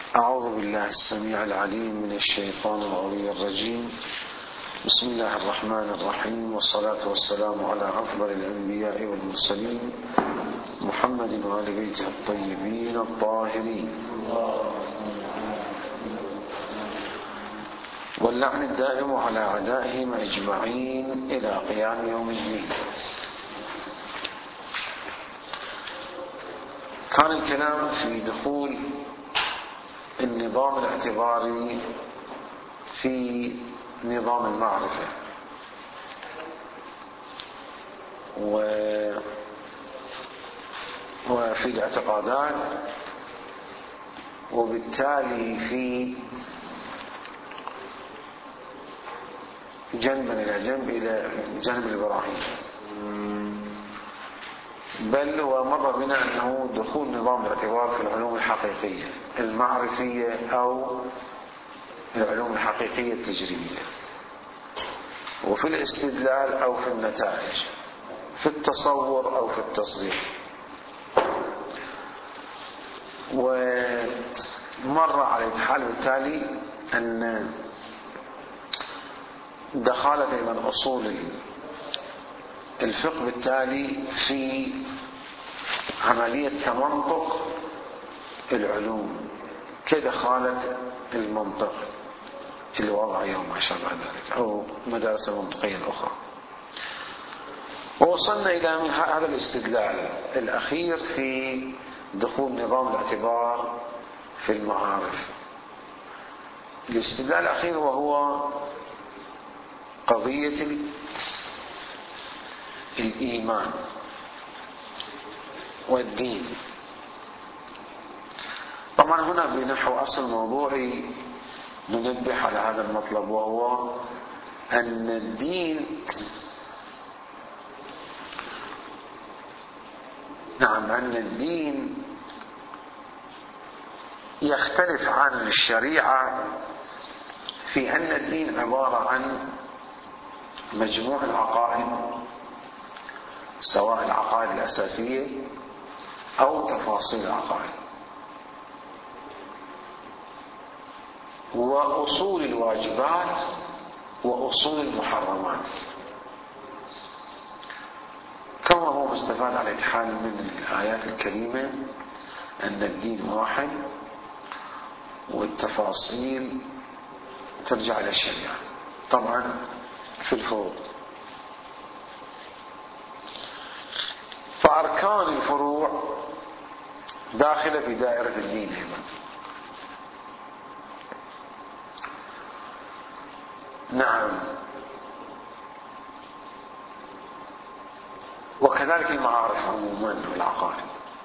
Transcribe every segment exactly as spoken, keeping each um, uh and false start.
أعوذ بالله السميع العليم من الشيطان الغوي الرجيم. بسم الله الرحمن الرحيم، والصلاة والسلام على أفضل الأنبياء والمرسلين محمد وآل بيته الطيبين الطاهرين، واللعن الدائم على أعدائهم أجمعين إلى قيام يوم الدين. كان الكلام في دخول النظام الاعتباري في نظام المعرفة، وفي الاعتقادات، وبالتالي في جنبا إلى جنب إلى جانب الإبراهيم، بل ومر بنا أنه دخول نظام الاعتبار في العلوم الحقيقية المعرفية أو العلوم الحقيقية التجريبية، وفي الاستدلال أو في النتائج، في التصور أو في التصديق. ومر على الحال بالتالي أن دخلت إلى أصول الفقه بالتالي في عملية تمنطق العلوم كدخالة المنطق اللي وضع يوم ما شابه ذلك أو مدارس المنطقية الأخرى. ووصلنا إلى هذا الاستدلال الأخير في دخول نظام الاعتبار في المعارف. الاستدلال الأخير وهو قضية الإيمان والدين. طبعا هنا بنحو أصل موضوعي ننبه على هذا المطلب، وهو أن الدين نعم أن الدين يختلف عن الشريعة في أن الدين عبارة عن مجموع العقائد، سواء العقائد الأساسية أو تفاصيل العقائد، وأصول الواجبات وأصول المحرمات، كما هو مستفاد على الحال من الآيات الكريمة أن الدين واحد والتفاصيل ترجع إلى الشريعة، طبعا في الفروض. فأركان الفروع داخلة في دائرة الدين أيضا. نعم، وكذلك المعارف عموما والعقائد،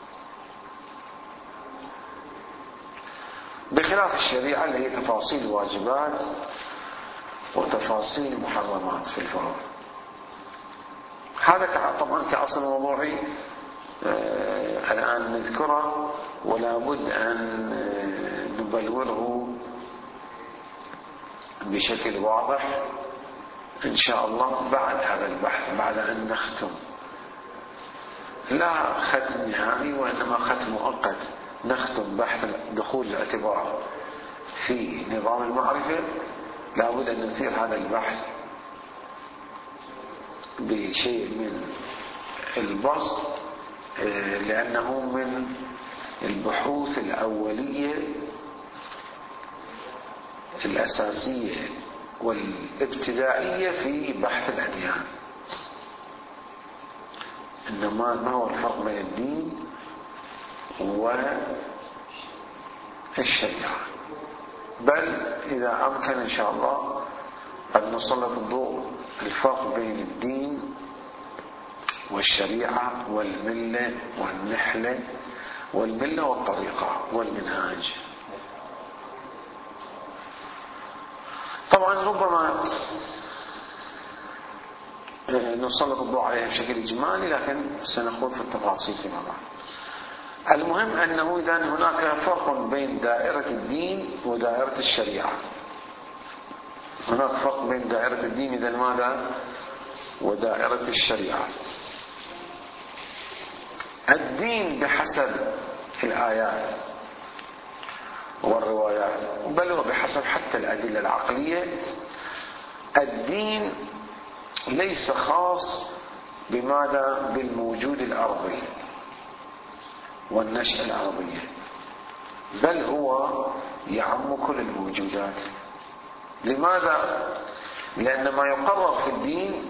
بخلاف الشريعة اللي هي تفاصيل الواجبات وتفاصيل المحرمات في الفروع. هذا طبعا كأصل موضوعي آه الآن نذكره، ولا بد أن نبلوره بشكل واضح إن شاء الله بعد هذا البحث، بعد أن نختم، لا ختم نهائي وإنما ختم مؤقت، نختم بحث دخول الاعتبار في نظام المعرفة. لا بد أن نثير هذا البحث بشيء من البسط، لأنه من البحوث الأولية الأساسية والابتدائية في بحث الأديان. إنما ما هو الفرق بين الدين والشريعة، بل إذا أمكن إن شاء الله قد نسلط الضوء الفرق بين الدين والشريعة والملة والنحلة، والملة والطريقة والمنهاج. طبعا ربما نسلط الضوء عليها بشكل إجمالي، لكن سنخوض في التفاصيل فيما بعد. المهم أنه إذا هناك فرق بين دائرة الدين ودائرة الشريعة. هناك فرق بين دائرة الدين إذا ماذا ودائرة الشريعة. الدين بحسب الآيات والروايات، بل وبحسب حتى الأدلة العقلية. الدين ليس خاص بماذا؟ بالموجود الأرضي والنشأة الأرضية، بل هو يعم كل الموجودات. لماذا؟ لأن ما يقرر في الدين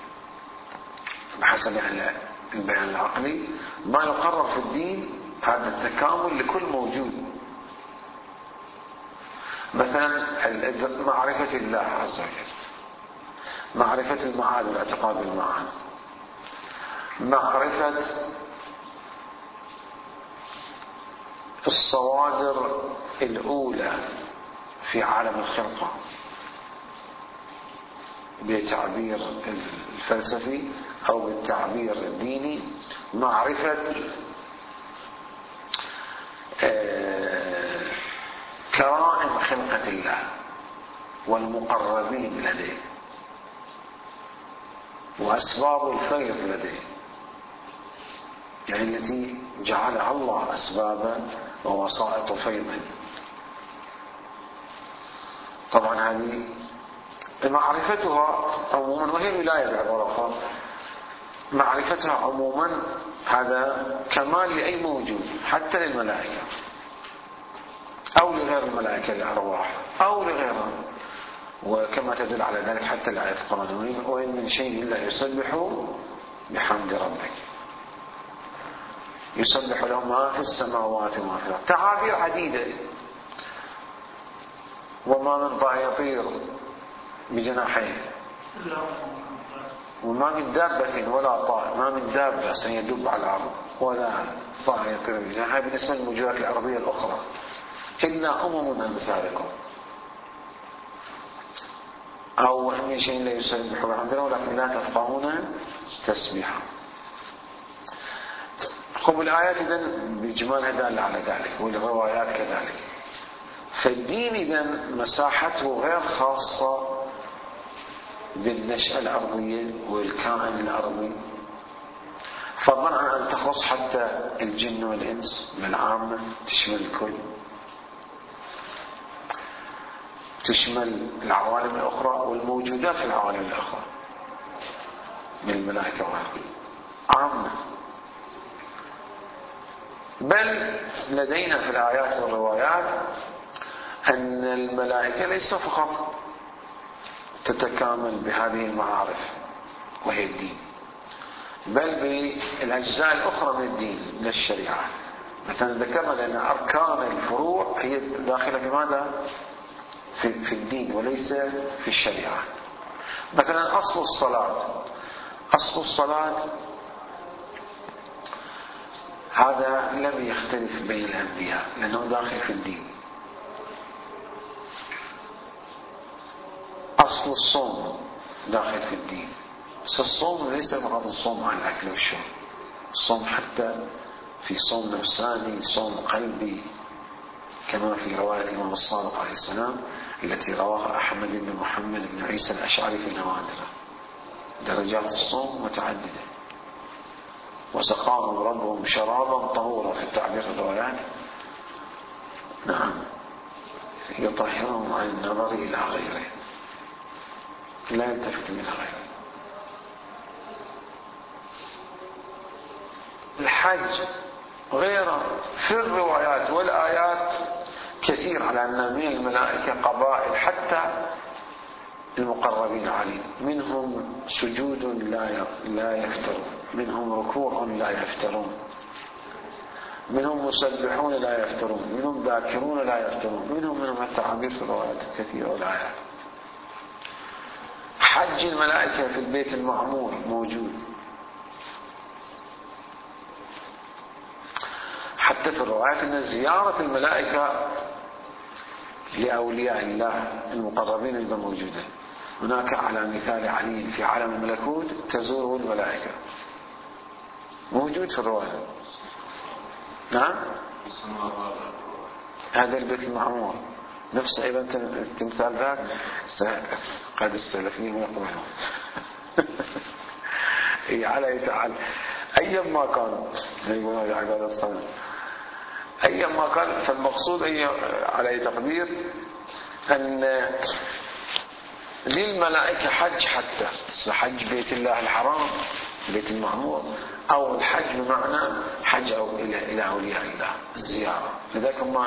بحسب يعني البيان العقلي، ما يقرر في الدين هذا التكامل لكل موجود. مثلا معرفة الله عز وجل، معرفة المعاد والاعتقاد بالمعاد، معرفة الصوادر الأولى في عالم الخلقة بتعبير الفلسفي أو بالتعبير الديني، معرفة كرائم خلقة الله والمقربين لديه وأسباب الفيض لديه، يعني التي جعلها الله أسبابا ووسائط فيضا. طبعا هذه معرفتها عموما، وهي ولاية بعبارة أخرى، معرفتها عموما هذا كمال لأي موجود، حتى للملائكة أو لغير الملائكة الأرواح أو لغيرها، وكما تدل على ذلك حتى الآية القرآنية: وإن من شيء إلا يسبح بحمد ربك، يسبح له ما في السماوات وما في الأرض. تعابير عديدة. وما من طائر يطير بجناحين، وما من دابة ولا طائر، ما من دابة سيدب على الأرض ولا طائر يطير بجناحين، بالنسبة للموجودات الأرضية الأخرى، إلا أمم أمثالكم. أو من شيء لا يسبح بحمد ربه ولكن لا تفقهون تسبيحا. خب الآيات إذن بإجمالها دالة على ذلك، والروايات كذلك. فالدين إذن مساحته غير خاصة بالنشأة الأرضية والكائن الأرضي، فضلا عن أن تخص حتى الجن والإنس بالعامة، تشمل الكل، تشمل العوالم الأخرى والموجودات في العوالم الأخرى من الملائكة وغيرها عامة. بل لدينا في الآيات والروايات أن الملائكة ليس فقط تتكامل بهذه المعارف وهي الدين، بل بالأجزاء الأخرى من الدين من الشريعة. مثلا ذكرنا لأن أركان الفروع هي داخلة في ماذا؟ في, في الدين وليس في الشريعة. مثلا أصل الصلاة، أصل الصلاة هذا لم يختلف بين الأنبياء لأنه داخل في الدين. أصل الصوم داخل في الدين، بس الصوم ليس فقط الصوم عن الأكل والشرب، الصوم حتى في صوم نفساني، صوم قلبي، كما في رواية الإمام الصادق عليه السلام التي رواها أحمد بن محمد بن عيسى الأشعري في نوادره. درجات الصوم متعددة. وسقاهم ربهم شرابا طهورا في التعبير الروايات، نعم، يطهرهم عن النظر إلى غيره، لا يلتفت إلى غيره. الحج غيره في الروايات والآيات كثير على أن من الملائكة قبائل حتى المقربين عليه، منهم سجود لا لا يفترون، منهم ركوع لا يفترون، منهم مسبحون لا يفترون، منهم ذاكرون لا يفترون، منهم منهم التعابير في الروايات كثيرة والآيات. حج الملائكة في البيت المعمور موجود، حتى في الروايات أن زيارة الملائكة لأولياء الله المقربين أيضا موجودة. هناك على مثال علي في عالم الملكوت تزوره الملائكة، موجود في الرواية. نعم، هذا البيت المعمور نفس أيضا التمثال ذاك قد السلفيين يقولون على تعالى أيام ما كان يقولون يا عباد الصنم أيما كان. فالمقصود أي على تقدير أن للملائكة حج، حتى حج بيت الله الحرام بيت المعمور، أو الحج بمعنى حج أو إلى إلى أولياء الله الزيارة. لذلك هم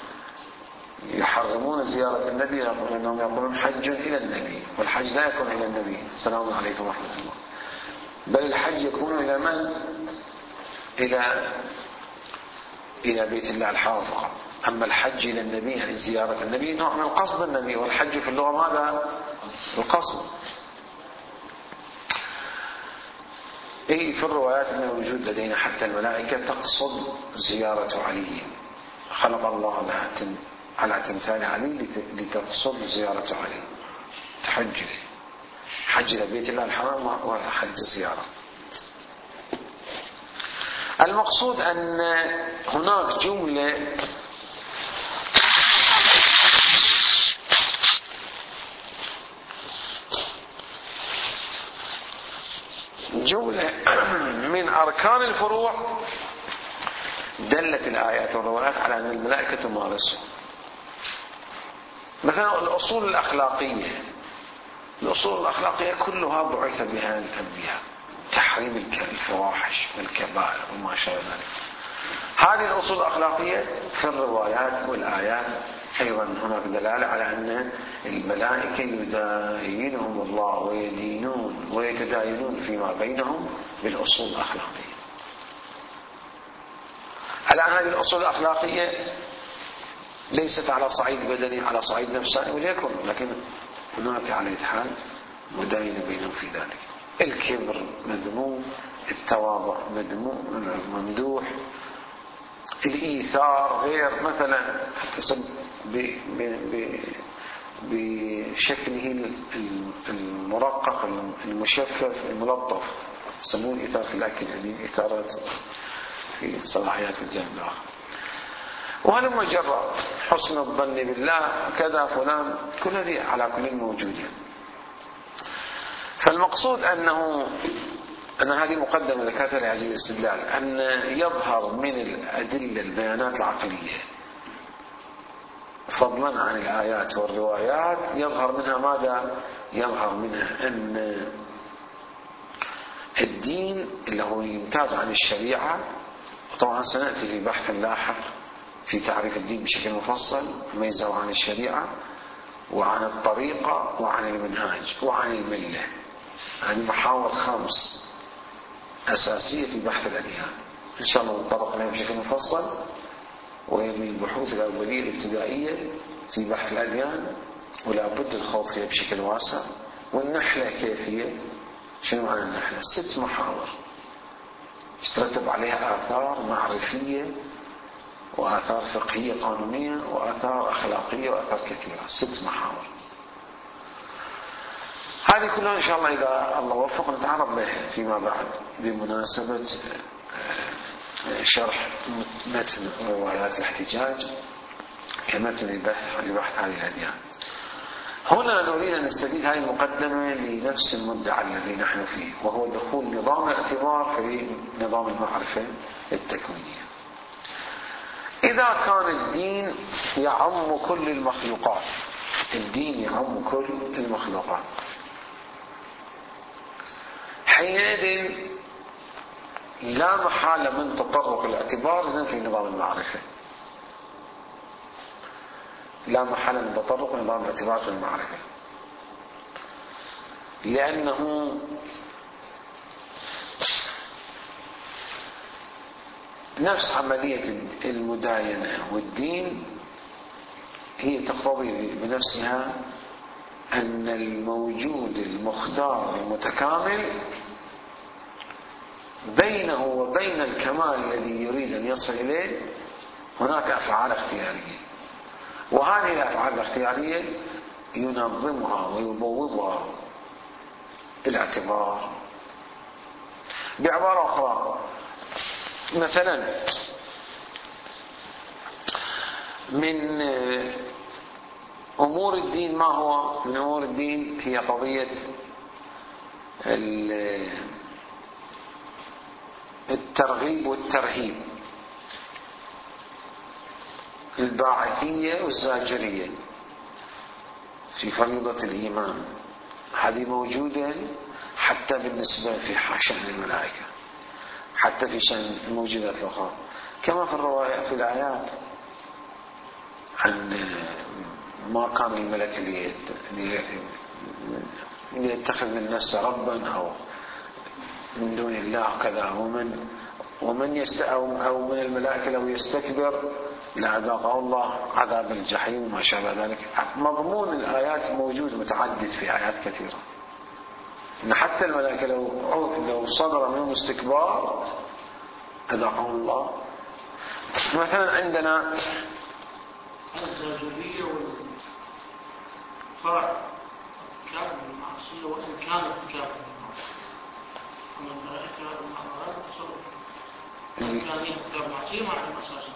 يحرمون زيارة النبي، لأنهم يقولون حج إلى النبي، والحج لا يكون إلى النبي السلام عليكم ورحمة الله، بل الحج يكون إلى من؟ إلى إلى بيت الله الحرام فقط. أما الحج إلى النبي يعني زيارة النبي نوع من قصد النبي، والحج في اللغة ماذا؟ القصد. أي في الروايات أنه وجود لدينا حتى الملائكة تقصد زيارة علي، خلق الله لها على تمثال علي لتقصد زيارة علي، تحج حج إلى بيت الله الحرام وحج الزيارة. المقصود أن هناك جملة جملة من أركان الفروع دلت الآيات والروايات على أن الملائكة تمارسه. مثلا الأصول الأخلاقية، الأصول الأخلاقية كلها بعث بها الأنبياء، تحريم الفواحش والكبائر وما شابه ذلك. هذه الأصول الأخلاقية في الروايات والآيات أيضا هناك دلالة على أن الملائكة يداينهم الله ويدينون ويتداينون فيما بينهم بالأصول الأخلاقية. الآن هذه الأصول الأخلاقية ليست على صعيد بدني، على صعيد نفساني وليكن، لكن هناك على حال مداينة بينهم في ذلك. الكبر مذموم، التواضع مذموم ممدوح، الإيثار غير، مثلا بشكله المرقق المشفف الملطف يسموه الإيثار في الأكل، يعني إيثارات في صلاحيات الجانب الآخر. وهذا مجرد حسن الظن بالله كذا فلان، كل هذه على كل موجودة. فالمقصود أنه أن هذه مقدمة ذكرتها لهذه الاستدلال، أن يظهر من الأدلة البيانات العقلية فضلا عن الآيات والروايات، يظهر منها ماذا؟ يظهر منها أن الدين اللي هو يمتاز عن الشريعة، وطبعا سنأتي في بحث لاحق في تعريف الدين بشكل مفصل، ميزه عن الشريعة وعن الطريقة وعن المنهاج وعن الملة. هذه محاور خمس أساسية في بحث الأديان، إن شاء الله نتطرق لها بشكل مفصل، وهي من البحوث الأولية الابتدائية في بحث الأديان، ولا بد الخوض فيها بشكل واسع. والنحلة كيفية؟ شنو معنى النحلة؟ ست محاور يترتب عليها آثار معرفية وآثار فقهية قانونية وآثار أخلاقية وآثار كثيرة، ست محاور. هذه كلها إن شاء الله إذا الله وفق نتعرض لها فيما بعد بمناسبة شرح متن روايات الاحتجاج كمتن البحث لبحث هذه الأديان. هنا نريد أن نستفيد هذه المقدمة لنفس المدعى الذي نحن فيه، وهو دخول نظام الاعتبار في نظام المعرفة التكوينية. إذا كان الدين يعم كل المخلوقات، الدين يعم كل المخلوقات، حينئذ لا محالة من تطرق الاعتبار في نظام المعرفة، لا محالة من تطرق نظام الاعتبار في المعرفة، لأنه نفس عملية المداينة والدين هي تقتضي بنفسها أن الموجود المختار المتكامل بينه وبين الكمال الذي يريد أن يصل إليه هناك أفعال اختيارية، وهذه الأفعال الاختيارية ينظمها ويبوضها الاعتبار. بعبارة أخرى، مثلا من أمور الدين، ما هو من أمور الدين؟ هي قضية الترغيب والترهيب. الباعثية والزاجرية في فريضة الإيمان، هذه موجودة حتى بالنسبة في شأن الملائكة، حتى في شأن الموجودات الأخرى، كما في الرواية في الآيات عن ما كان الملك اللي يتخذ من نفسه ربا أو من دون الله كذا، ومن ومن يست أو من الملائكة لو يستكبر لأذاقه الله عذاب الجحيم وما شابه ذلك. مضمون الآيات موجود متعدد في آيات كثيرة، إن حتى الملائكة لو لو صدر منهم استكبار أذاقهم الله. مثلا عندنا الزاجرية والفرع كافر المعصية وإن كانت كافر المعصية، أما الملائكة المعصية تصرف إن كان يكفر المعصية معنى أساسا.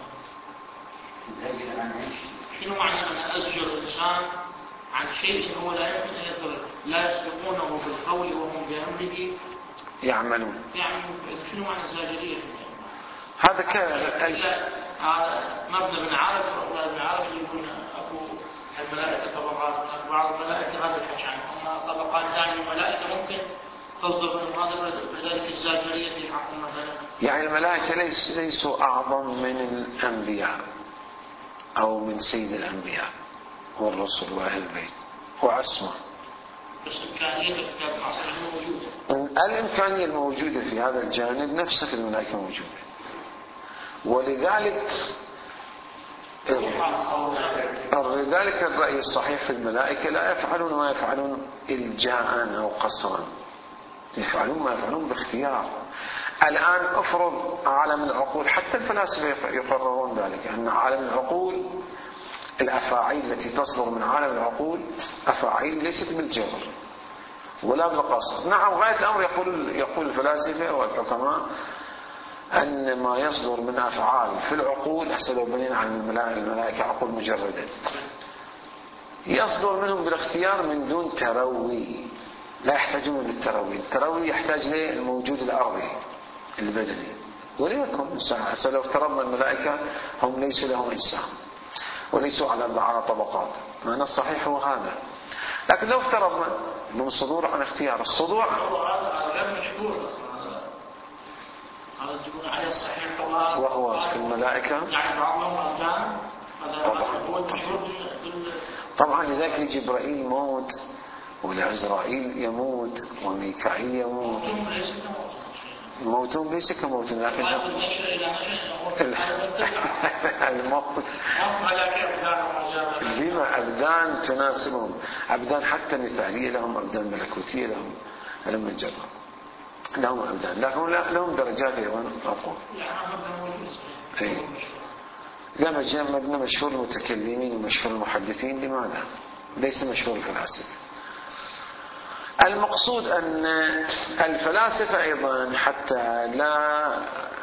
شنو معنى أنا أزجر الإنسان عن شيء هو لا يمكن أن يضر، لا يسبقونه بالقول وهم بأمره يعملون. يعملون. شنو معنى الزاجرية؟ هذا كان هذا مبنى بن عارف وأولاد بن عارف يقول أبو الملائكة طبقات، بعض الملائكة هذا الحكي عنه، أما طبقات ثانية الملائكة ممكن تصدر من هذا بذلك الزاجرية في حق مثلا. يعني الملائكة ليس ليسوا أعظم من الأنبياء أو من سيد الأنبياء والرسل وأهل البيت وعصمة. بس إمكانية الكتاب المعصية موجودة. الإمكانية الموجودة في هذا الجانب نفسها في الملائكة موجودة، ولذلك لذلك الرأي الصحيح في الملائكة لا يفعلون ما يفعلون إلجاء أو قصرا، يفعلون ما يفعلون باختيار. الآن أفرض عالم العقول، حتى الفلاسفة يقررون ذلك، أن عالم العقول الأفاعيل التي تصدر من عالم العقول أفاعيل ليست بالجبر ولا بالقصر. نعم غاية الأمر يقول يقول الفلاسفة والحكماء أن ما يصدر من أفعال في العقول، هسه لو بنينا عن الملائكة عقول مجردة، يصدر منهم بالاختيار من دون تروي، لا يحتاجون للتروي. التروي يحتاج للموجود الأرضي البدني. وليكن هسه لو افترضنا الملائكة هم ليسوا لهم أجسام وليسوا على على طبقات، معنى الصحيح هو هذا. لكن لو افترضنا أنهم صدور عن اختيار، الصدور هذا غير مشهور هذا تقول عليه الصحيح وهو في الملائكة يعني بعضهم أبدان. طبعا طبعا لذلك جبرائيل يموت ولعزرائيل يموت وميكائيل يموت. موتهم ليس كموتهم، لكن الموت لما أبدان تناسبهم، أبدان حتى مثالية لهم، أبدان ملكوتية لهم، لم نجرب لهم أبدان، لكن لهم درجات أيضا أقوى. لما جاء مبنى مشهور المتكلمين ومشهور المحدثين، لماذا؟ ليس مشهور الفلاسفة. المقصود أن الفلاسفة أيضا حتى لا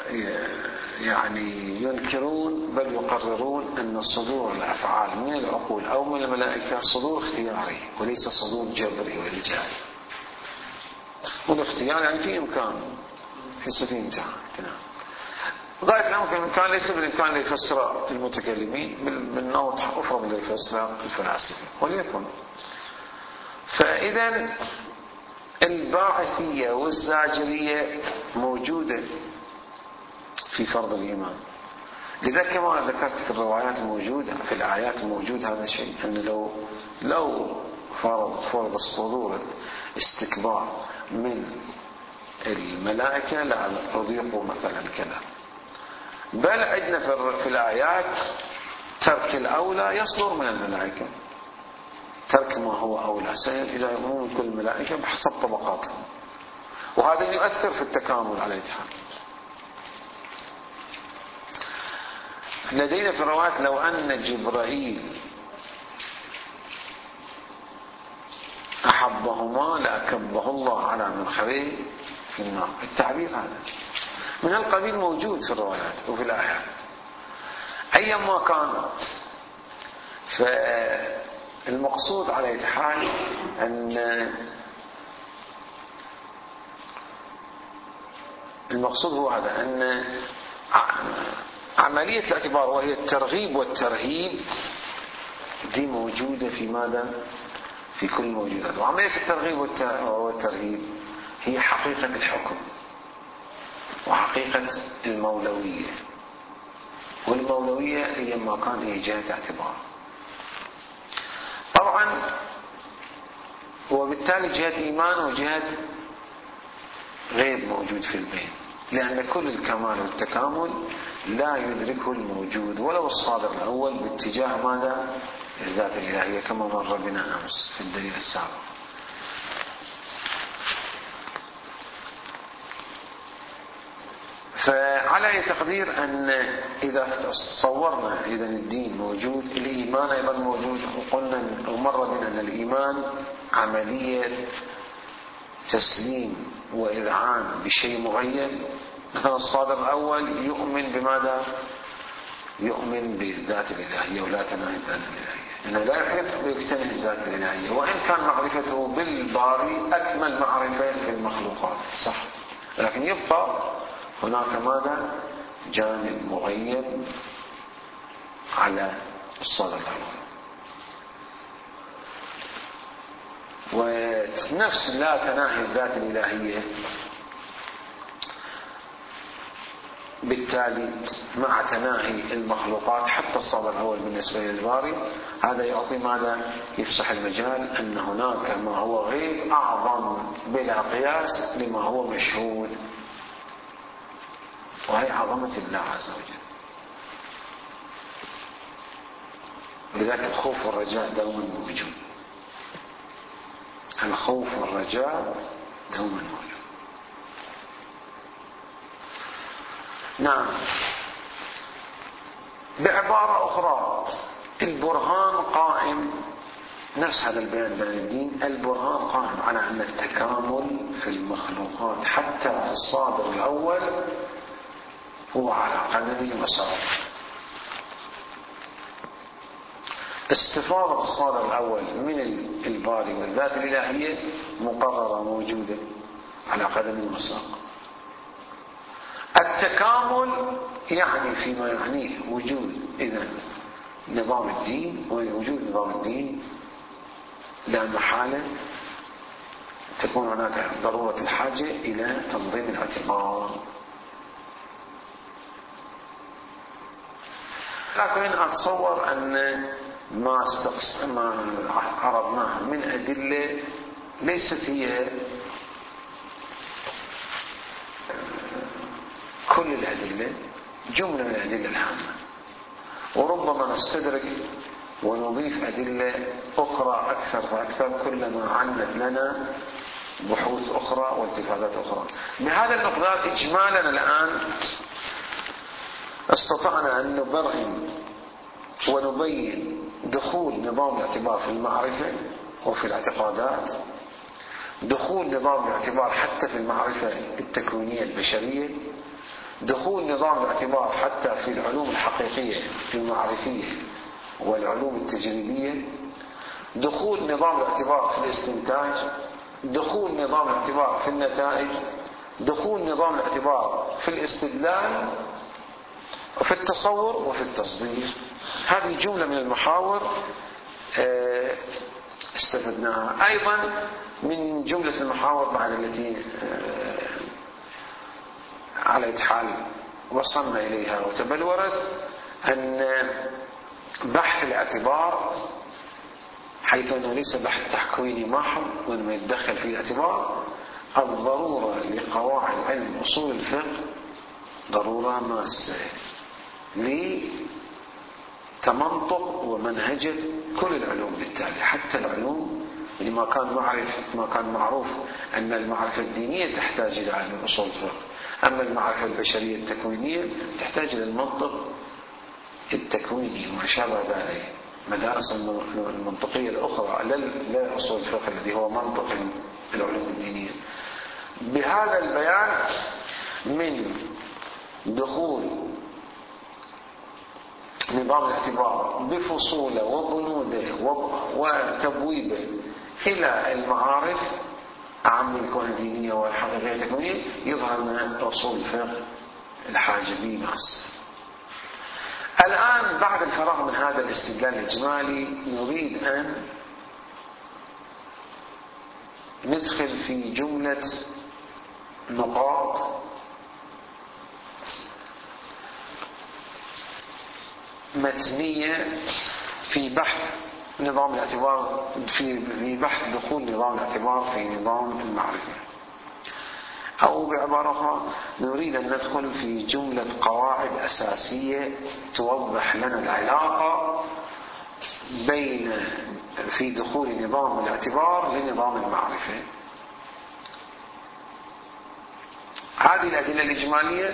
يعني ينكرون بل يقررون أن صدور الأفعال من العقول أو من الملائكة صدور اختياري وليس صدور جبري وإلجائي. والاختيار يعني في إمكان، ليس في امتحان. غاية الأمر في الإمكان، ليس بالإمكان ليفسر المتكلمين بالنوط أفرض ليفسر الفلاسفة وليكن. فإذا الباعثية والزاجرية موجودة في فرض الإيمان. لذا كما ذكرت في الروايات موجودة، في الآيات موجود هذا الشيء، أن لو لو فرض فرض الصدور استكبار من الملائكة لأضيقوا مثلا كذا. بل عندنا في الآيات ترك الأولى يصدر من الملائكة، ترك ما هو أولى سيد إلى يؤمنون كل الملائكة بحسب طبقاتهم، وهذا يؤثر في التكامل على الاتحاد. لدينا في الروايات لو أن جبرائيل أحبهما لأكبه الله على منخريه في النار. التعبير هذا من القبيل موجود في الروايات وفي الآيات أيما كان. فالمقصود على أي حال أن المقصود هو هذا، أن عملية الاعتبار وهي الترغيب والترهيب دي موجودة في ماذا؟ في كل الموجودات. وعملية الترغيب والترهيب هي حقيقة الحكم وحقيقة المولوية، والمولوية هي ما كان هي جهة اعتبار طبعا، وبالتالي جهة إيمان وجهة غيب موجود في البين، لأن كل الكمال والتكامل لا يدركه الموجود ولو الصادر الأول باتجاه ماذا؟ الذات الإلهية، كما مر بنا أمس في الدليل السابق. فعلى أي تقدير أن إذا تصورنا إذا الدين موجود، الإيمان أيضا موجود، وقلنا ومر بنا أن الإيمان عملية تسليم وإذعان بشيء معين. مثلا الصادر الأول يؤمن بماذا؟ يؤمن بالذات الإلهية ولا تناهي الذات الإلهية، لأنه لا يحب ويكتنه الذات الإلهية، وإن كان معرفته بالباري أكمل معرفة في المخلوقات صح، لكن يبقى هناك ماذا؟ جانب مغيب على الصادر الأول. ونفس لا تناهي الذات الإلهية بالتالي مع تناهي المخلوقات حتى الصادر الأول بالنسبة للباري، هذا يعطي ماذا؟ يفسح المجال أن هناك ما هو غيب أعظم بلا قياس لما هو مشهود، وهي عظمة الله عز وجل. لذلك الخوف والرجاء دوما موجود، الخوف والرجاء دوما موجود. نعم. بعبارة أخرى البرهان قائم، نفس هذا البيان بين الدين، البرهان قائم على أن التكامل في المخلوقات حتى في الصادر الأول هو على قدم وساق. استفاضة الصادر الأول من الباري والذات الإلهية مقررة موجودة على قدم وساق. التكامل يعني فيما يعنيه وجود إذن نظام الدين، ووجود نظام الدين لا محالة تكون هناك ضرورة الحاجة إلى تنظيم الاعتبار. لكن أتصور أن ما استقص ما عرضناه من أدلة ليست هي كل الأدلة، جملة من الأدلة الهامة، وربما نستدرك ونضيف أدلة أخرى أكثر فأكثر كلما عنت لنا بحوث أخرى والتفاتات أخرى. بهذا المقدار إجمالا الآن استطعنا أن نبرهن ونبين دخول نظام الاعتبار في المعرفة وفي الاعتقادات، دخول نظام الاعتبار حتى في المعرفة التكوينية البشرية، دخول نظام الاعتبار حتى في العلوم الحقيقية المعرفية والعلوم التجريبية، دخول نظام الاعتبار في الاستنتاج، دخول نظام الاعتبار في النتائج، دخول نظام الاعتبار في الاستدلال وفي التصور وفي التصدير. هذه جملة من المحاور استفدناها. أيضا من جملة المحاور بعد التي على حال وصلنا إليها وتبلورت أن بحث الاعتبار، حيث أنه ليس بحث تحكويني محض وإنما يتدخل في الاعتبار، الضرورة لقواعد علم أصول الفقه ضرورة ماسة لتمنطق ومنهجة كل العلوم بالتالي، حتى العلوم اللي ما كان معرف ما كان معروف أن المعرفة الدينية تحتاج إلى علم أصول الفقه، أما المعرفة البشرية التكوينية تحتاج إلى المنطق التكويني وما شابه ذلك. مدارس المنطقية الأخرى لا أصول الفقه الذي هو منطق العلوم الدينية. بهذا البيان من دخول نظام الاعتبار بفصوله وبنوده وتبويبه إلى المعارف أعم من الكون الدينية والحقيقية التكوينية، يظهر من أصول الفقه الحاجة به مع السلام. الآن بعد الفراغ من هذا الاستدلال الإجمالي نريد أن ندخل في جملة نقاط متنية في بحث نظام الاعتبار، في في بحث دخول نظام الاعتبار في نظام المعرفة، أو بعبارة أخرى نريد أن ندخل في جملة قواعد أساسية توضح لنا العلاقة بين في دخول نظام الاعتبار لنظام المعرفة. هذه الأدلة الإجمالية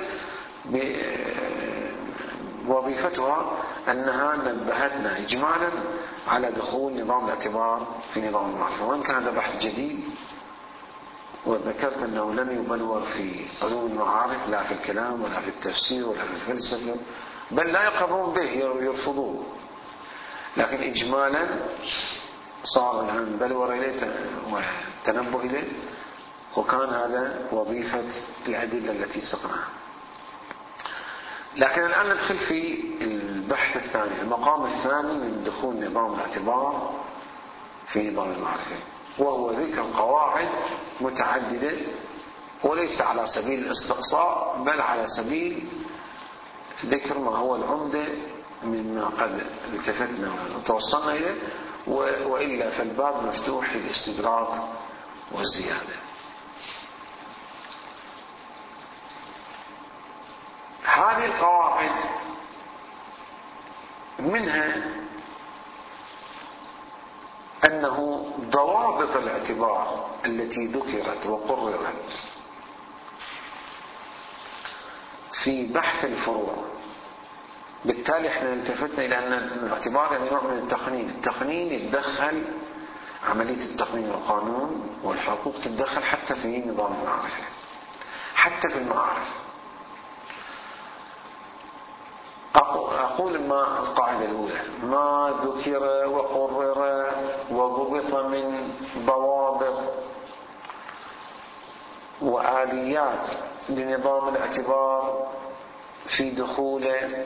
وظيفتها أنها نبهتنا إجمالا على دخول نظام الاعتبار في نظام المعرفة، وإن كان هذا بحث جديد، وذكرت أنه لم يبلور في علوم المعارف لا في الكلام ولا في التفسير ولا في الفلسفة، بل لا يقرون به، يرفضوه، لكن إجمالا صار الآن بلور إليه وتنبه إليه، وكان هذا وظيفة الأدلة التي سقناها. لكن الآن ندخل في البحث الثاني، المقام الثاني من دخول نظام الاعتبار في نظام المعرفة، وهو ذكر قواعد متعددة، وليس على سبيل الاستقصاء بل على سبيل ذكر ما هو العمدة مما قد التفتنا وتوصلنا إليه، وإلا فالباب مفتوح للاستدراك والزيادة. هذه القواعد منها أنه ضوابط الاعتبار التي ذكرت وقررت في بحث الفروع، بالتالي احنا التفتنا إلى أن الاعتبار يعني نوع من التقنين. التقنين يتدخل، عملية التقنين والقانون والحقوق تتدخل حتى في نظام المعرفة، حتى في المعارف. أقول ما القاعدة الأولى: ما ذكر وقرر وضبط من ضوابط وآليات لنظام الاعتبار في دخوله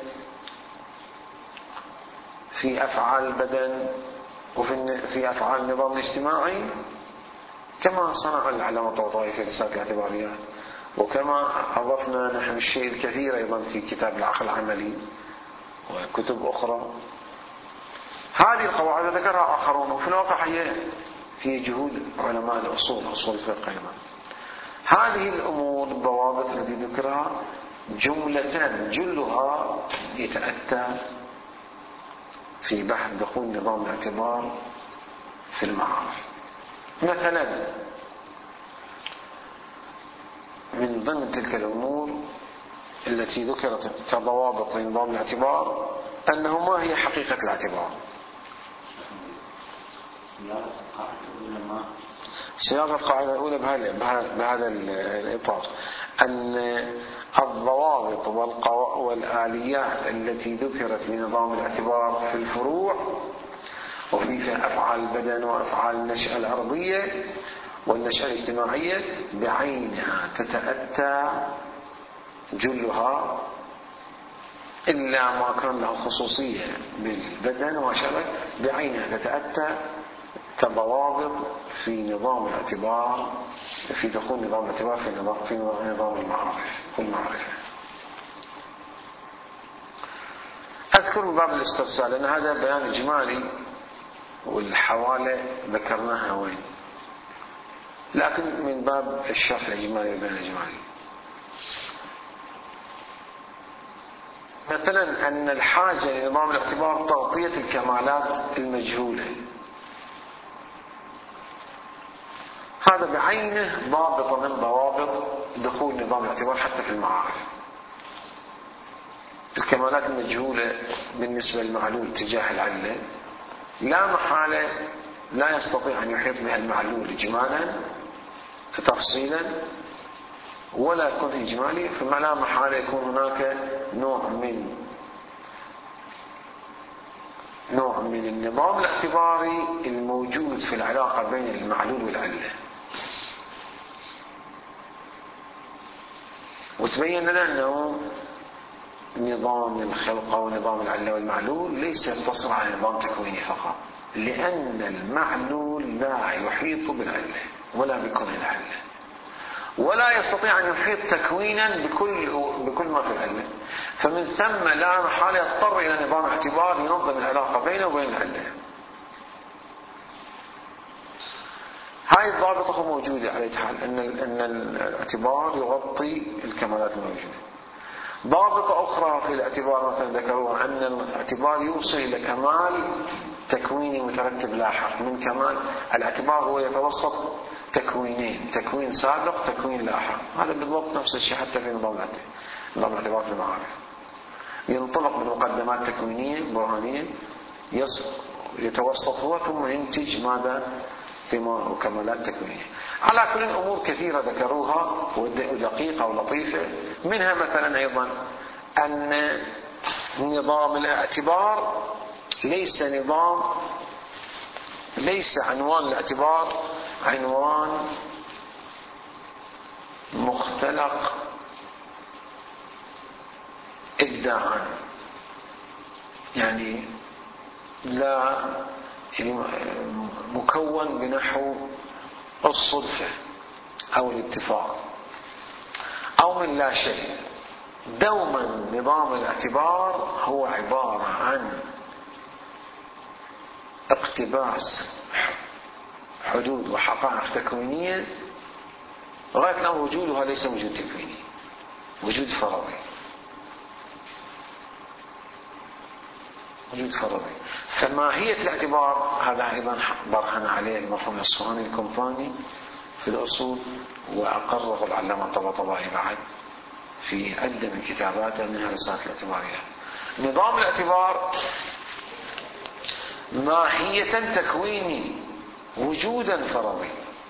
في أفعال البدن وفي في أفعال النظام الاجتماعي، كما صنع العلامة الطوطاوي في رسالة الاعتباريات، وكما أضفنا نحن الشيء الكثير أيضا في كتاب العقل العملي وكتب أخرى. هذه القواعد ذكرها آخرون، وفي الواقع هي هي جهود علماء الأصول، أصول الفقه أيضا. هذه الأمور الضوابط التي ذكرها جملة جلها يتأتى في بحث دخول نظام الاعتبار في المعارف. مثلا من ضمن تلك الأمور التي ذكرت كضوابط لنظام الاعتبار أنه ما هي حقيقة الاعتبار. صياغة القاعدة الأولى بهذا الإطار، أن الضوابط والآليات التي ذكرت لنظام الاعتبار في الفروع وفي أفعال البدن وأفعال النشأة الأرضية والنشأة الاجتماعية بعينها تتأتى جلها، إلا ما كان له خصوصية بالبدن وشبه، بعينها تتأتى كضوابط في نظام الاعتبار، في دخول نظام الاعتبار في نظام في نظام المعارف والمعرفة. أذكر من باب الاسترسال لأن هذا بيان إجمالي والحوالة ذكرناها وين، لكن من باب الشرح الإجمالي والبيان الإجمالي. مثلا أن الحاجة لنظام الاعتبار تغطية الكمالات المجهولة، هذا بعينه ضابط من ضوابط دخول نظام الاعتبار حتى في المعارف. الكمالات المجهولة بالنسبة للمعلول تجاه العلة لا محالة لا يستطيع أن يحيط بها المعلول إجمالا تفصيلا ولا يكون إجمالي، فما لا محالة يكون هناك نوع من نوع من النظام الاعتباري الموجود في العلاقة بين المعلول والعلة. وتبين لنا أنه نظام الخلقة ونظام العلة والمعلول ليس يقتصر على نظام تكويني فقط، لأن المعلول لا يحيط بالعلة ولا بكل العلة، ولا يستطيع أن يحيط تكوينا بكل بكل ما في العلة، فمن ثم لا محالة يضطر إلى نظام اعتبار ينظم العلاقة بينه وبين العلة. هاي الضابطة موجودة على حال أن أن الاعتبار يغطي الكمالات الموجودة. ضابطة أخرى في الاعتبار مثلا ذكروها أن الاعتبار يوصل إلى كمال تكويني مترتب لاحق. من كمال الاعتبار هو يتوسط تكوينين، تكوين سابق تكوين لاحق. هذا بالضبط نفس الشيء حتى في نظام نظام الاعتبار في المعارف، ينطلق بمقدمات تكوينية برهانية يتوسط هو ثم ينتج ماذا؟ ثمار وكمالات تكوينية. على كل أمور كثيرة ذكروها ودقيقة ولطيفة، منها مثلا أيضا أن نظام الاعتبار ليس نظام ليس عنوان الاعتبار عنوان مختلق إبداعا، يعني لا يعني مكون بنحو الصدفة أو الاتفاق أو من لا شيء. دوما نظام الاعتبار هو عبارة عن اقتباس حدود وحقائق تكوينية غاية الآن وجودها ليس وجود تكويني، وجود فرضي، وجود فرضي. فماهية الاعتبار هذا أيضا برهن عليه المرحوم الأصفهاني القمطاني في الأصول، وأقره العلامة الطباطبائي بعد في عدة من كتاباته منها رسالة الاعتبارية. نظام الاعتبار ماهية تكويني وجودا فرضي،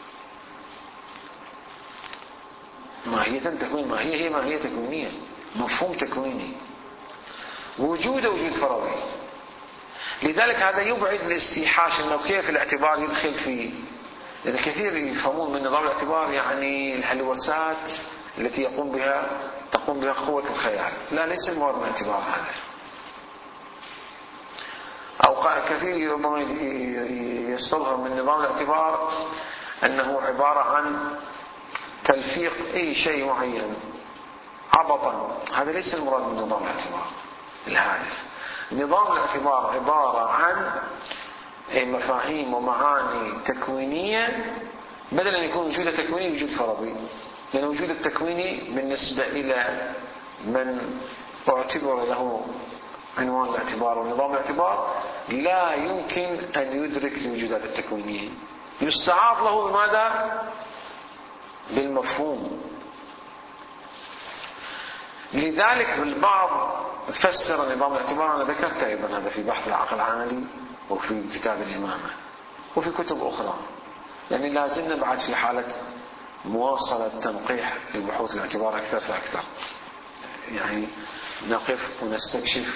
ماهية تكوين ماهية هي ماهية تكوينية، مفهوم تكويني، وجود وجود فرضي. لذلك هذا يبعد الاستيحاش انه كيف الاعتبار يدخل في، لأن كثير يفهمون من نظام الاعتبار يعني الهلوسات التي يقوم بها تقوم بها قوة الخيال. لا، ليس المراد من الاعتبار هذا. أو كثير ربما يستظهر من نظام الاعتبار أنه عبارة عن تلفيق أي شيء معين عبطا. هذا ليس المراد من نظام الاعتبار الهادف. نظام الاعتبار عبارة عن مفاهيم ومعاني تكوينية، بدل أن يكون وجود تكويني وجود فرضي، لأن وجود التكويني بالنسبة إلى من اعتبر له عنوان الاعتبار ونظام الاعتبار لا يمكن أن يدرك الوجودات التكوينية، يستعاض له بماذا؟ بالمفهوم. لذلك البعض فسر نظام الاعتبار، أنا ذكرت أيضا هذا في بحث العقل العملي وفي كتاب الإمامة وفي كتب أخرى، يعني لازلنا بعد في حالة مواصلة تنقيح لبحوث الاعتبار أكثر فأكثر، يعني نقف ونستكشف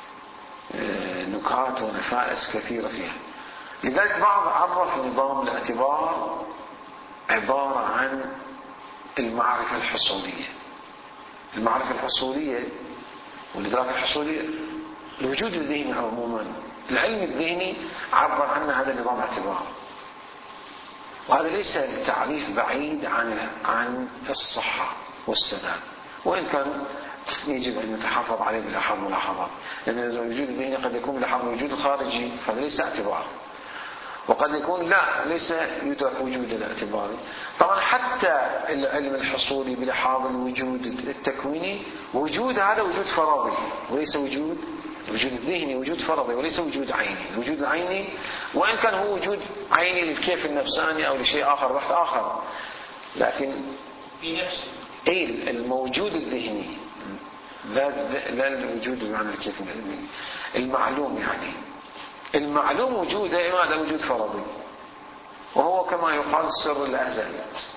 نكات ونفائس كثيرة فيها. لذلك بعض عرف نظام الاعتبار عبارة عن المعرفة الحصولية. المعرفة الحصولية والإدراك الحصولي الوجود الذهني عموما، العلم الذهني عبر عنه هذا نظام اعتبار، وهذا ليس تعريف بعيد عن عن الصحة والسلام، وإن كان يجب أن نتحفظ عليه بلحظ ملاحظات، لأن الوجود الذهني قد يكون بلحظ الوجود الخارجي فهذا ليس اعتبار، وقد يكون لا ليس يدرك وجود الاعتباري. طبعا حتى العلم الحصولي بلحاظ الوجود التكويني وجود هذا وجود فرضي وليس وجود الوجود الذهني، وجود فرضي وليس وجود عيني. الوجود العيني وإن كان هو وجود عيني للكيف النفساني أو لشيء آخر بحث آخر، لكن في نفسه أي الموجود الذهني لا لا الوجود بمعنى الكيف العلمي المعلوم، يعني المعلوم وجوده ماذا؟ وجود فرضي، وهو كما يقال سر الأزل،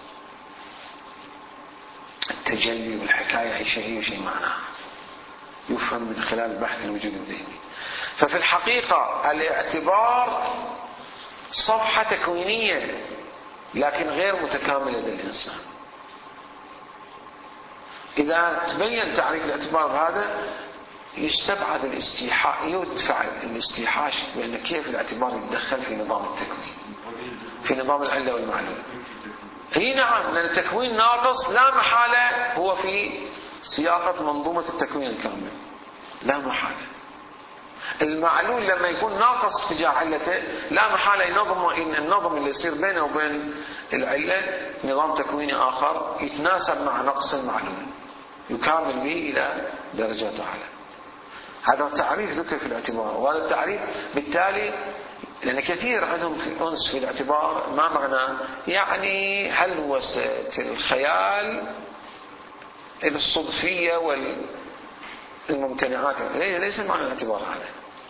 التجلي والحكاية أي شيء أي شيء معناه يفهم من خلال بحث الوجود الذهني. ففي الحقيقة الاعتبار صفحة تكوينية لكن غير متكاملة للإنسان. إذا تبين تعريف الاعتبار هذا يستبعد الاستيحاء، يدفع الاستيحاش بأن كيف الاعتبار يتدخل في نظام التكوين، في نظام العلة والمعلول. هي نعم، لأن التكوين ناقص لا محالة هو في سياقة منظومة التكوين الكامل، لا محالة. المعلول لما يكون ناقص اتجاه علته لا محالة ينظم النظم اللي يصير بينه وبين العلة نظام تكويني آخر يتناسب مع نقص المعلول، يكامل به إلى درجات أعلى. هذا تعريف ذكر في الاعتبار، وهذا التعريف بالتالي لأن كثير عندهم في أنس في الاعتبار ما معناه يعني هلوسة الخيال الصدفية والممتنعات، ليس معنى الاعتبار هذا.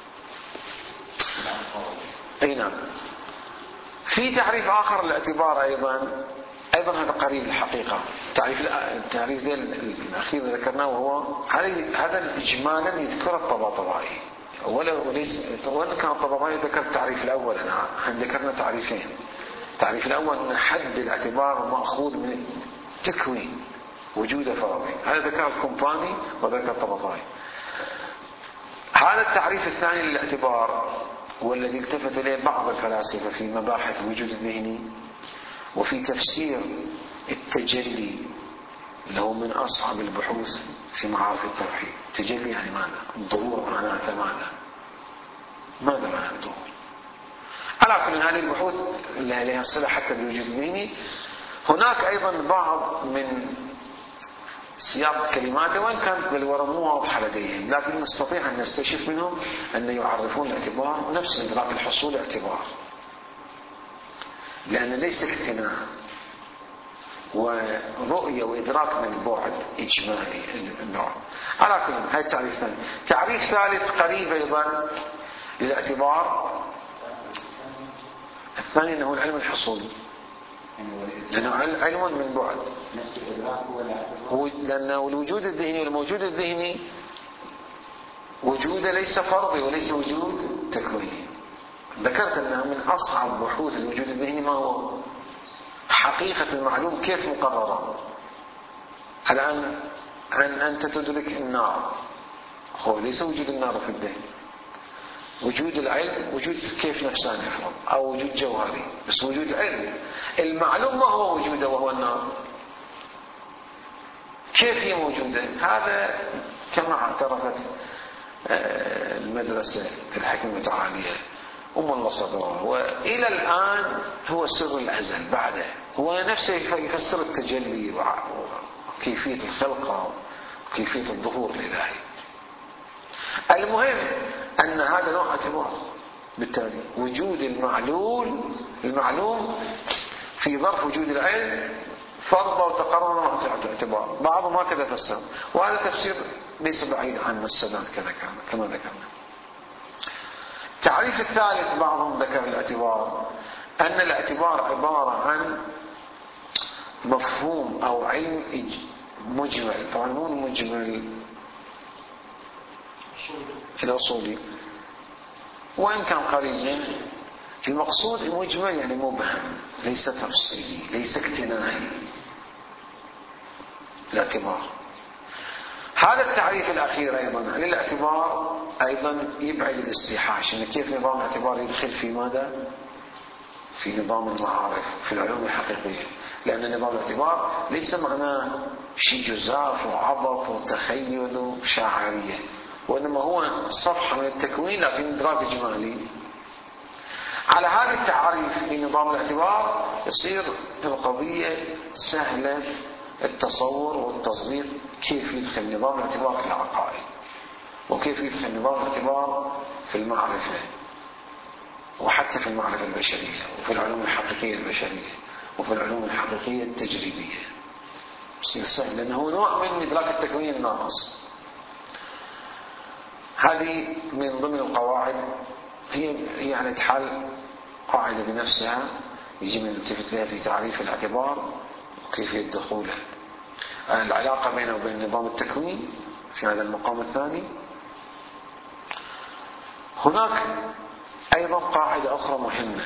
أي نعم. في تعريف آخر للاعتبار أيضا أيضا هذا قريب الحقيقة. تعريف التعريف الأخير ذكرناه وهو هذا إجمالا يذكر الطباطبائي، وليس وإن كان الطباطبائي ذكر التعريف الأول، أنا ذكرنا تعريفين. التعريف الأول أن حد الاعتبار مأخوذ من التكوين وجود فرضي، هذا ذكر الكومباني وذكر الطباطبائي. هذا التعريف الثاني للاعتبار والذي التفت إليه بعض الفلاسفة في مباحث الوجود الذهني وفي تفسير التجلي اللي هو من أصعب البحوث في معارف التوحيد. تجلي يعني ماذا؟ الظهور معناته ماذا؟ ماذا معنى الظهور؟ على كل هذه البحوث اللي لها صلة حتى بالوجود الذهني. هناك أيضا بعض من سياق كلماته وإن كانت بالورى مو واضحة لديهم، لكن نستطيع أن نستشف منهم أن يعرفون الاعتبار نفس إدراك الحصول اعتبار، لأن ليس اقتناع ورؤية وإدراك من بعد إجمالي النوع. على كل هذا التعريف الثاني. تعريف ثالث قريب أيضا للاعتبار الثاني أنه العلم الحصولي، لأنه علم من بعد، لأنه الوجود الذهني والموجود الذهني وجوده ليس فرضي وليس وجود تكويني. ذكرت أنها من أصعب بحوث الوجود الذهني ما هو حقيقة المعلوم كيف مقررة. الآن عن أنت تدرك النار، هو ليس وجود النار في الذهن، وجود العلم وجود كيف نفسان يفرض أو وجود جوهري، بس وجود علم. المعلوم ما هو وجوده وهو النار، كيف هي موجودة؟ هذا كما اعترفت المدرسة الحكمة المتعالية أم الوسط، وإلى الآن هو سر الأزل بعده، هو نفسه يفسر التجلي وكيفية الخلقة وكيفية الظهور الإلهي. المهم أن هذا نوع اعتبار. بالتالي وجود المعلول المعلوم في ظرف وجود العلم فرض وتقرر نوع اعتبار. بعضهم هكذا فسر، وهذا تفسير ليس بعيد عن السداد كما ذكرنا. التعريف الثالث بعضهم ذكر الاعتبار أن الاعتبار عبارة عن مفهوم أو علم مجمل، طبعا مو مجمل الأصولي وإن كان قريبا. المقصود مجمل يعني مبهم، ليس تفصيلي، ليس اقتناعي. الاعتبار هذا التعريف الأخير أيضا للاعتبار أيضا يبعد الاستيحاش، إن كيف نظام الاعتبار يدخل في ماذا؟ في نظام المعارف، في العلوم الحقيقية. لأن نظام الاعتبار ليس معناه شيء جزاف وعبط وتخيل وشاعرية، وإنما هو صفحة من التكوين لكن إدراك إجمالي. على هذا التعريف في نظام الاعتبار يصير القضية سهلة التصور والتصديق كيف يدخل نظام الاعتبار في العقائد، وكيف يدخل نظام الاعتبار في المعرفة، وحتى في المعرفة البشرية، وفي العلوم الحقيقية البشرية، وفي العلوم الحقيقية التجريبية. يصير سهل لأنه نوع من إدراك التكوين الناقص. هذه من ضمن القواعد، هي يعني تحل قاعدة بنفسها يجب أن نلتفت لها في تعريف الاعتبار وكيفية دخوله، العلاقة بينه وبين نظام التكوين في هذا المقام الثاني. هناك أيضا قاعدة أخرى مهمة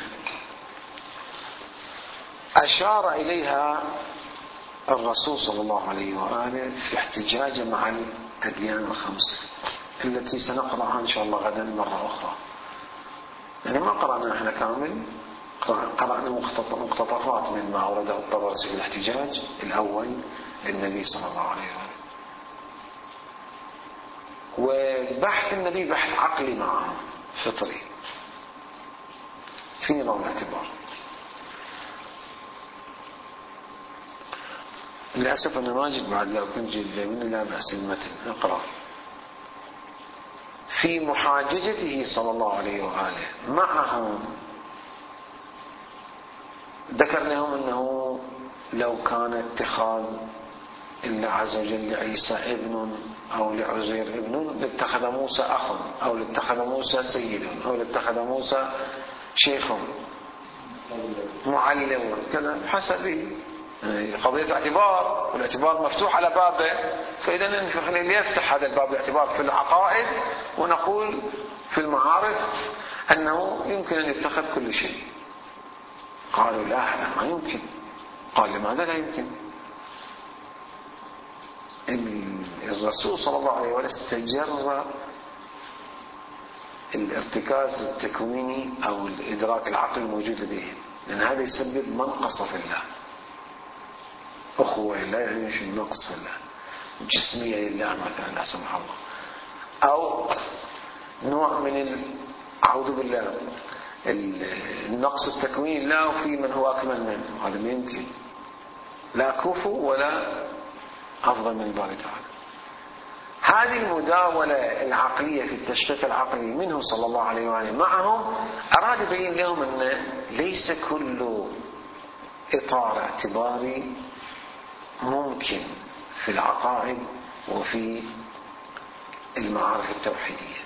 أشار إليها الرسول صلى الله عليه وآله في احتجاجه مع الأديان الخمسة. التي سنقرأها إن شاء الله غدا مرة أخرى. يعني ما قرأنا احنا كامل، قرأنا مقتطفات مما أورده الطبرسي في الاحتجاج الأول للنبي صلى الله عليه وسلم. وبحث النبي بحث عقلي معه فطري في نظام الاعتبار. للأسف أنا ما جد بعد، لو كنت جد مني لا بأس المتن اقرأ. في محاججته صلى الله عليه وآله معهم ذكر لهم أنه لو كان اتخاذ الله عز وجل لعيسى ابن أو لعزير ابن لاتخذ موسى أخ، أو لاتخذ موسى سيد، أو لاتخذ موسى شيخ معلم كذا، حسب قضية اعتبار، والاعتبار مفتوح على بابه. فإذا ليفتح هذا الباب الاعتبار في العقائد، ونقول في المعارف أنه يمكن أن يتخذ كل شيء. قالوا لا لا ما يمكن. قال لماذا لا يمكن؟ الرسول صلى الله عليه وسلم استجر الارتكاز التكويني أو الإدراك العقلي الموجود لديه، لأن هذا يسبب منقصة في الله، أخوة لا يعني شيء نقص في الله، جسمية لله مثلا لا سمح الله، أو نوع من أعوذ بالله النقص التكويني لا في من هو أكمل منه، هذا ما يمكن، لا كفو ولا أفضل من الله تعالى. هذه المداولة العقلية في التشقيق العقلي منه صلى الله عليه وآله معهم، أراد يبين لهم أن ليس كل إطار اعتباري ممكن في العقائد وفي المعارف التوحيدية.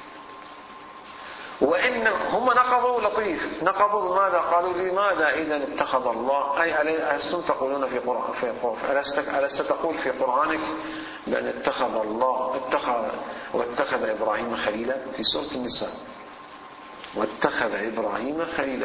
وإن هم نقضوا لطيف، نقضوا ماذا؟ قالوا لماذا إذا اتخذ الله، أي ألستم تقولون في قرآن في ألست تقول في قرآنك بأن اتخذ الله اتخذ واتخذ إبراهيم خليلا في سورة النساء، واتخذ إبراهيم خليلا.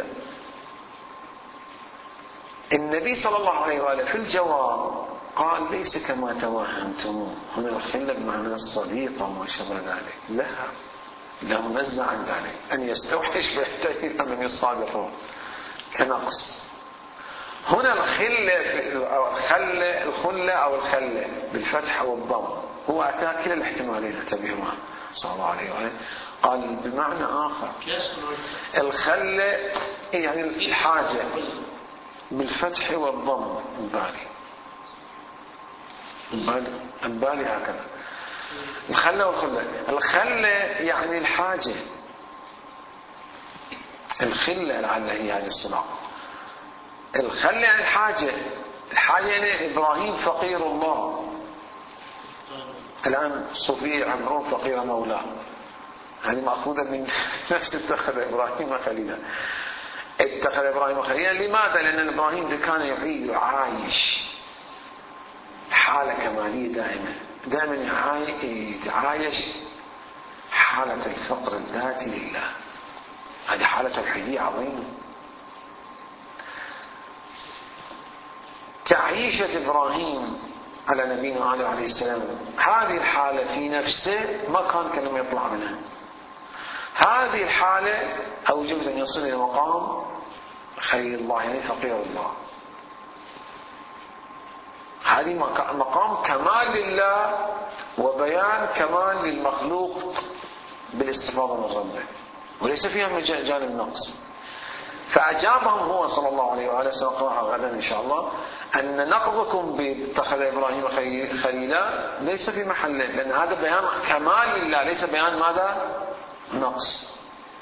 النبي صلى الله عليه وآله في الجواب قال ليس كما توهمتم، هنا الخلة بمعنى الصديق وما شابه ذلك، لا لا منزع عن ذلك، أن يستوحش فيحتاج إلى من يصادقه كنقص. هنا الخلة الخلة الخلة أو الخلة بالفتح والضم، هو أتى كلا الاحتمالين انتبهوا صلى الله عليه وآله. قال بمعنى آخر الخلة يعني الحاجة بالفتح والضم، البالي البالي البالي هكذا الخلة والخلة. الخلة يعني الحاجة، الخلة لعل هي هذه الصلاة. الخلة يعني الحاجة، الحاجة يعني إبراهيم فقير الله، الآن صوفية عمرون فقير مولاه، هذه مأخوذة من نفس اتخذ إبراهيم خليلا. اتخذ إبراهيم خليلا لماذا؟ لأن إبراهيم كان يعيش عايش حالة كمالية دائما، دائما يتعايش حالة الفقر الذاتي لله. هذه حالة توحيدية عظيمة. تعيشة إبراهيم على نبينا عليه السلام هذه الحالة في نفسه ما كان كلمة يطلع منها. هذه الحالة أوجبت أن يصل إلى مقام خليل الله يعني فقير الله. هذه مقام كمال لله وبيان كمال للمخلوق بالاستفاضة من ربه، وليس فيها جانب نقص. فأجابهم هو صلى الله عليه وآله وسلم غدا إن شاء الله أن نقضكم باتخذ إبراهيم خليلا ليس في محله، لأن هذا بيان كمال لله ليس بيان ماذا؟ نقص.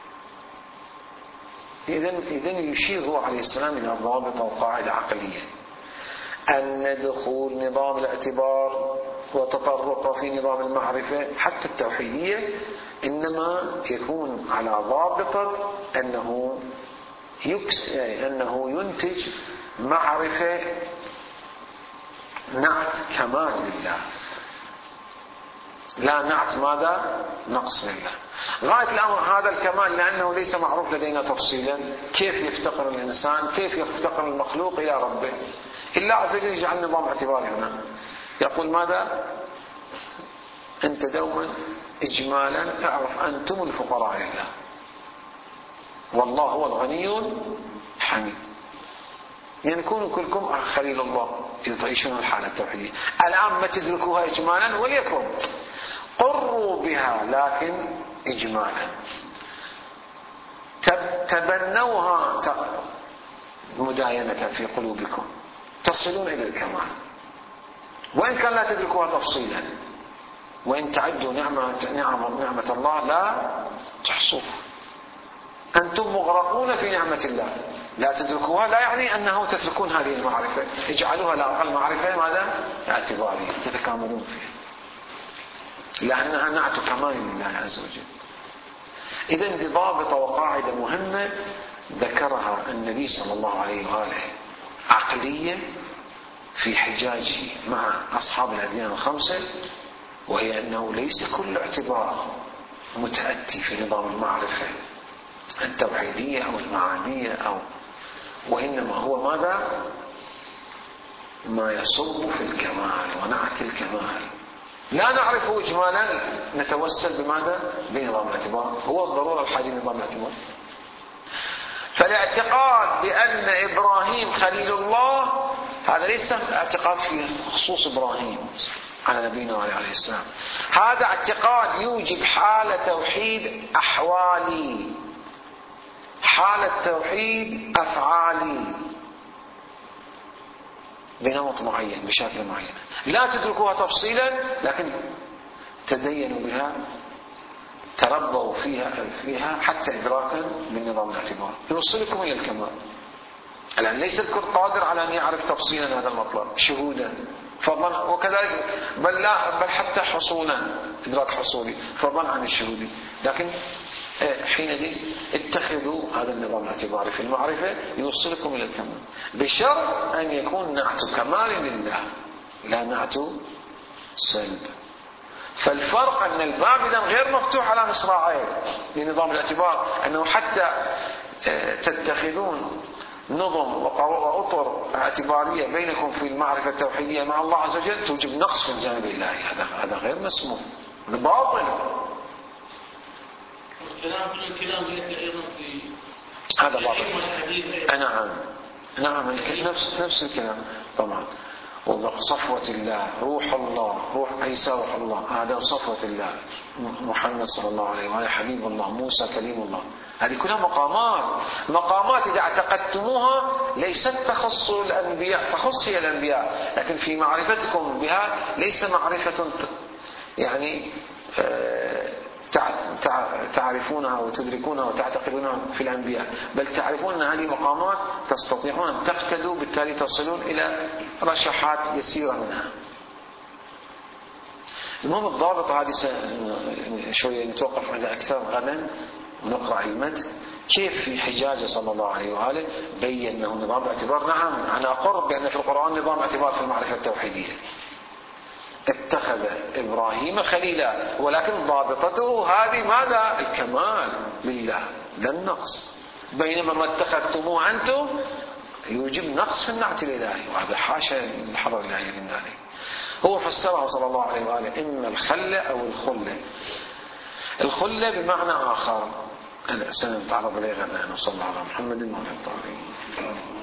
إذن إذن يشير هو عليه السلام إلى ضوابط وقاعدة عقلية، أن دخول نظام الاعتبار وتطرق في نظام المعرفة حتى التوحيدية إنما يكون على ضابطة أنه يكس أنه ينتج معرفة نعت كمال لله، لا نعت ماذا؟ نقص لله. غاية الأمر هذا الكمال لأنه ليس معروف لدينا تفصيلا كيف يفتقر الإنسان، كيف يفتقر المخلوق إلى ربه. الله عز وجل يجعل نظام اعتباري هنا، يقول ماذا؟ أنت دوما إجمالا اعرف أنتم الفقراء لله، والله هو الغني الحميد. يعني كونوا كلكم خليل الله إذا تعيشون الحالة التوحيدية. الآن ما تدركوها إجمالا وليكن قروا بها لكن إجمالا، تبنوها مداينة في قلوبكم تصلون إلى الكمال، وإن كان لا تدركوها تفصيلا. وإن تعدوا نعمة, نعمة, نعمة الله لا تحصوها. أنتم مغرقون في نعمة الله لا تدركوها، لا يعني أنه تتركون هذه المعرفة، اجعلوها لا أقل معرفة ماذا؟ اعتبارية تتكاملون فيها، لأنها نعت كمال لله عز وجل. إذن دي ضابطة وقاعدة مهمة ذكرها النبي صلى الله عليه وآله عقلية في حجاجه مع أصحاب الأديان الخمسة، وهي أنه ليس كل اعتبار متأتي في نظام المعرفة التوحيدية أو المعانية أو وإنما هو ماذا؟ ما يصب في الكمال ونعت الكمال. لا نعرفه إجمالا نتوسل بماذا؟ بنظام الاعتبار، هو الضرورة الحاجة لنظام الاعتبار. فالاعتقاد بأن إبراهيم خليل الله هذا ليس اعتقاد في خصوص إبراهيم على نبينا عليه السلام، هذا اعتقاد يوجب حالة توحيد أحوالي، حالة توحيد أفعالي بنمط معين بشكل معين. لا تدركوها تفصيلا لكن تدينوا بها، تربوا فيها فيها حتى إدراكا من نظام الاعتبار يوصلكم إلى الكمال. الآن ليس الكل قادر على أن يعرف تفصيلا هذا المطلب شهودا فضلا، وكذلك بل لا بل حتى حصولا إدراك حصولي فضلا عن الشهودي. لكن حينئذ اتخذوا هذا النظام الاعتباري في المعرفة يوصلكم إلى الكمال، بشرط أن يكون نعت كمال لله لا نعت سلب. فالفرق أن الباب إذن غير مفتوح على مصراعيه لنظام الاعتبار، أنه حتى تتخذون نظم وأطر اعتبارية بينكم في المعرفة التوحيدية مع الله عز وجل توجب نقص في الجانب الإلهي، هذا هذا غير مسموح، هذا باطل. الكلام كل الكلام يأتي أيضا في هذا باطل. نعم نعم نفس نفس الكلام طبعا. وصفوة الله، روح الله، روح عيسى روح الله، هذا صفوة الله، محمد صلى الله عليه وآله حبيب الله، موسى كليم الله، هذه كلها مقامات. مقامات إذا اعتقدتموها ليست تخص الأنبياء، تخص هي الأنبياء، لكن في معرفتكم بها ليس معرفة يعني تعرفونها وتدركونها وتعتقدونها في الأنبياء، بل تعرفون أن هذه مقامات تستطيعون أن تقتدوا، بالتالي تصلون إلى رشحات يسيرة منها. المهم الضابطة هذه شوية نتوقف عندها أكثر غدا ونقرأ المتن كيف في حجاجه صلى الله عليه وآله بين أنه نظام اعتبار. نعم أنا أقر بأن في القرآن نظام اعتبار في المعرفة التوحيدية، اتخذ إبراهيم خليلا، ولكن ضابطته هذه ماذا؟ الكمال لله لا النقص، بينما ما اتخذتموه أنتم يوجب نقص في النعت الإلهي، وهذا حاشا الحضر الإلهي من ذلك. هو فسرها صلى الله عليه وآله إما الخلة أو الخلة. الخلة بمعنى آخر أنا سنتعرض إليه غدا. وصلى الله على محمد وعلى آله وصحبه.